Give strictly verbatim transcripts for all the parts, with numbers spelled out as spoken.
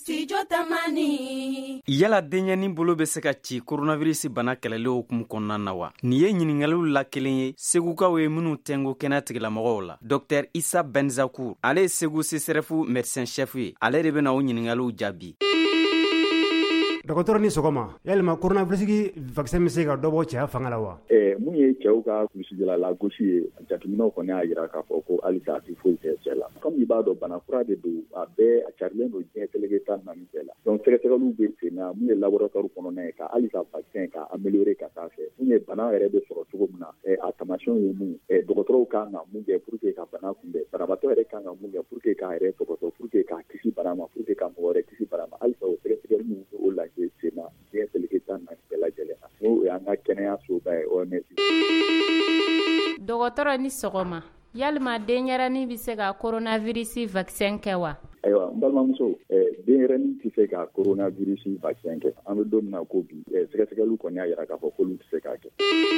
Studio Tamani. Yala denyani bolo bɛ se ka ci coronavirus bana kɛlɛli hukumu kɔnɔna na wa? Nin ye ɲiningaliw la kelen ye Segukaw ye minnu tɛngo kɛnɛ tigilamɔgɔw la. Docteur Issa Benzakour, ale ye Segu C S R F médecin chef ye. Ale de bɛna o ɲiningaliw jaabi. Dɔgɔtɔrɔ ni sɔgɔma, yalima coronavirus vaccin bɛ se ka dɔ bɔ cɛya fanga la wa? Eh, mun ye cɛw ka kulusijala la gosi ye, jateminɛw kɔni y'a jira k'a fɔ ko hali a tɛ foyi kɛ cɛ la. Comme i b'a dɔn bana fura de don, a bɛɛ a carilen don diɲɛ seleke tan naani bɛɛ la. Donc sɛgɛsɛgɛliw bɛ sen na mun ye laboratoire kɔnɔna ye ka hali ka vaccin ka améliorer ka taa fɛ. Mun ye bana yɛrɛ bɛ sɔrɔ cogo min na, eh, a taamasiyɛnw ye mun ye, eh, dɔgɔtɔrɔw kan ka mun kɛ pour que ka bana kunbɛn, banabaatɔ yɛrɛ kan ka mun kɛ pour que k'a yɛrɛ tɔbɔtɔ, pour que k'a kisi bana ma, pour que ka mɔgɔ wɛrɛ kisi bana ma. Halisa o sɛgɛsɛgɛliw o lajɛ sen na diɲɛ seleke tan naani bɛɛ lajɛlen na. N'o y'an ka kɛnɛyasoba ye O M S. Dɔgɔtɔrɔ ni sɔgɔma, yalima denyɛrɛnin bɛ se ka coronavirus vaccin kɛ wa? Ayiwa n balimamuso, denyɛrɛnin tɛ se ka coronavirus vaccin kɛ. An bɛ don min na ko bi, sɛgɛsɛgɛliw kɔni y'a jira k'a fɔ k'olu tɛ se k'a kɛ.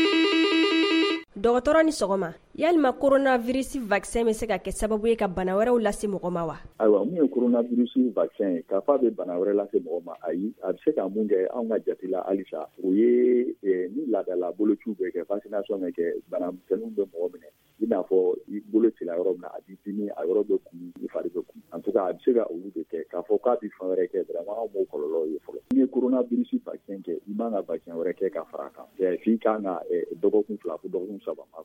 Dɔgɔtɔrɔ ni sɔgɔma, yalima coronavirus vaccin bɛ se ka kɛ sababu ye ka bana wɛrɛw lase mɔgɔ ma wa? Ayiwa mun ye coronavirus vaccin ye, k'a fɔ a bɛ bana wɛrɛ lase mɔgɔ ma, ayi, a bɛ se ka mun kɛ anw ka jate la halisa, o ye ni laadala bolociw bɛ kɛ, vaccination bɛ kɛ, banamisɛnninw bɛ mɔgɔ minɛ, i n'a fɔ i bolo cira yɔrɔ min na, a b'i dimi, a yɔrɔ bɛ kun, i fari bɛ kun. En tout cas, a bɛ se ka olu de kɛ, k'a fɔ k'a bɛ fɛn wɛrɛ kɛ, vraiment anw m'o kɔlɔlɔ ye fɔlɔ. N'i ye coronavirus vaccin kɛ, i man ka vaccin wɛrɛ kɛ ka fara a kan. F'i kan ka dɔgɔkun fila fo dɔgɔkun saba ma.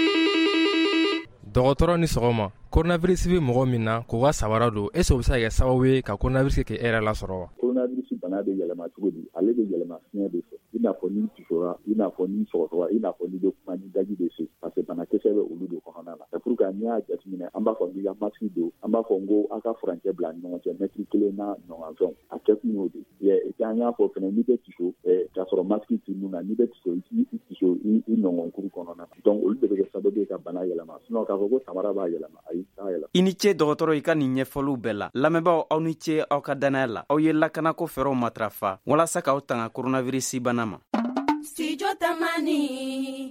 Dɔgɔtɔrɔ ni sɔgɔma, coronavirus bɛ mɔgɔ min na k'o ka sabara don, est-ce que o bɛ se ka kɛ sababu ye ka coronavirus kɛ e yɛrɛ lasɔrɔ wa? Coronavirus bana bɛ yɛlɛma cogo di? Ale bɛ yɛlɛma fiɲɛ de fɛ. I n'a fɔ ni tusora, i n'a fɔ ni sɔgɔsɔgɔ, i n'a fɔ ni bɛ kuma ni daji de se. Parce que banakisɛ bɛ olu de kɔnɔna na. C'est pourquoi n'i y'a jateminɛ, an b'a fɔ n'i ka masque don, an b'a fɔ n ko aw ka furancɛ bila ni ɲɔgɔn cɛ mètre kelen na ɲɔgɔn a kɛ kun y'o de ye. Et puis an y'a fɔ fɛnɛ n'i bɛ tuso, k'a sɔrɔ masque t'i nun na, n'i bɛ tuso i tuso i ɲɔgɔnkuru kɔnɔna na. Donc olu de bɛ kɛ sababu ye ka bana yɛlɛma. Sinon k'a fɔ ko samara b'a yɛlɛma, ayi t'a yɛlɛma. I ni ce dɔgɔtɔrɔ, i ka nin ɲɛfɔliw bɛɛ la. Lamɛnbaaw, aw ni ce aw ka danaya la. Aw ye lakanako fɛɛrɛw matarafa walasa k'aw tanga coronavirus bana ma. Studio Tamani.